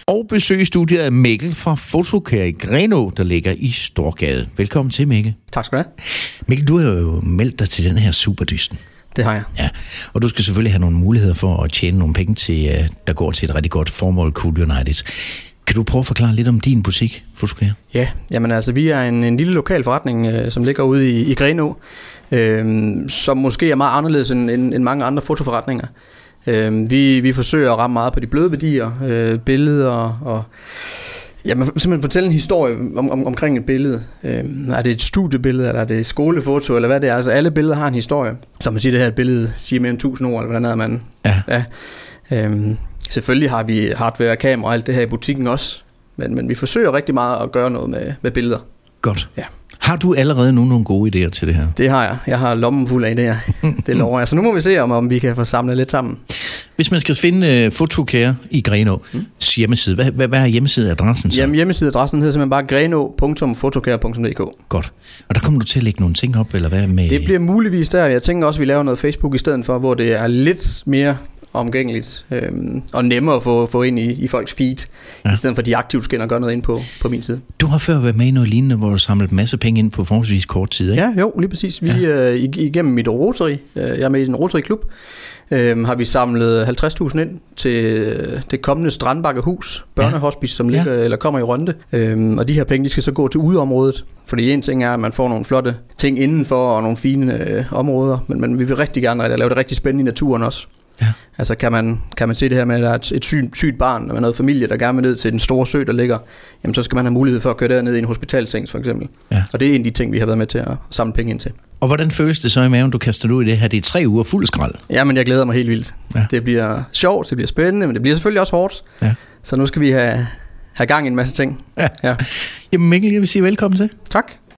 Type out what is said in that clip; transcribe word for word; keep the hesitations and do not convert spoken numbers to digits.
Og besøg i studiet af Mikkel fra Photocare i Grenaa, der ligger i Storgade. Velkommen til, Mikkel. Tak skal du have. Mikkel, du har jo meldt dig til den her superdysten. Det har jeg. Ja, og du skal selvfølgelig have nogle muligheder for at tjene nogle penge, til, der går til et rigtig godt formål, Cool United. Kan du prøve at forklare lidt om din butik, Photocare? Ja, jamen altså, vi er en, en lille lokal forretning, øh, som ligger ude i, i Grenaa, øh, som måske er meget anderledes end, end, end mange andre fotoforretninger. Øh, vi, vi forsøger at ramme meget på de bløde værdier, øh, billeder og... Jamen, simpelthen fortælle en historie om, om, omkring et billede. Øh, er det et studiebillede, eller er det et skolefoto, eller hvad det er? Altså, alle billeder har en historie. Så man siger, det her billede siger mere end tusind ord, eller hvordan er man? Ja. ja. Øh, selvfølgelig har vi hardware, kamera og alt det her i butikken også. Men, men vi forsøger rigtig meget at gøre noget med, med billeder. Godt. Ja. Har du allerede nu nogle gode idéer til det her? Det har jeg. Jeg har lommen fuld af idéer. Det lover jeg. Så nu må vi se, om, om vi kan få samlet lidt sammen. Hvis man skal finde uh, Photocare i Grenaa, mm. hjemmeside, hvad, hvad, hvad er hjemmesideadressen så? Jamen, hjemmesideadressen hedder simpelthen bare grenaa punktum photocare punktum d k. Godt. Og der kommer du til at lægge nogle ting op, eller hvad med? Det bliver muligvis der. Jeg tænker også, at vi laver noget Facebook i stedet for, hvor det er lidt mere omgængeligt øhm, og nemmere at få, få ind i, i folks feed, ja. I stedet for de aktivt skal ind og gøre noget ind på, på min side. Du har før været med i noget lignende, hvor du samlede en masse penge ind på forholdsvis kort tid, ikke? Ja, jo, lige præcis. Vi ja. øh, igennem mit Rotary, øh, jeg er med i en Rotary-klub, øh, har vi samlet halvtreds tusind ind til det kommende Strandbakkehus, børnehospice, ja. som ligger, ja. eller kommer i Rønde. Øh, og de her penge, de skal så gå til udeområdet. Fordi en ting er, at man får nogle flotte ting indenfor og nogle fine øh, områder, men, men vi vil rigtig gerne lave det rigtig spændende i naturen også. Ja. Altså kan man, kan man se det her med, at der er et, et syg, sygt barn med noget familie, der gerne vil ned til den store sø, der ligger, jamen så skal man have mulighed for at køre derned i en hospitalseng for eksempel. Ja. Og det er en af de ting, vi har været med til at samle penge ind til. Og hvordan føles det så i maven, du kaster ud i det her? Det er tre uger fuld skrald. Jamen jeg glæder mig helt vildt. Ja. Det bliver sjovt, det bliver spændende, men det bliver selvfølgelig også hårdt. Ja. Så nu skal vi have, have gang i en masse ting. Ja. Ja. Jamen Mikkel, jeg vil sige velkommen til. Tak.